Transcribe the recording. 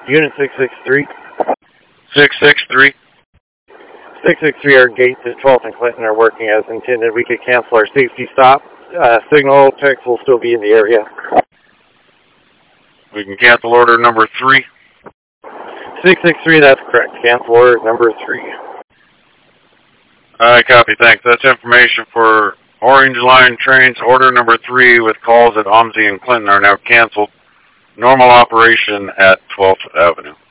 Unit 663. 663. 663, our gates at 12th and Clinton are working as intended. We could cancel our safety stop. Signal techs will still be in the area. We can cancel order number 3. 663, that's correct. Cancel order number 3. Alright, copy, thanks. That's information for Orange Line trains. Order number 3 with calls at OMSI and Clinton are now canceled. Normal operation at 12th Avenue.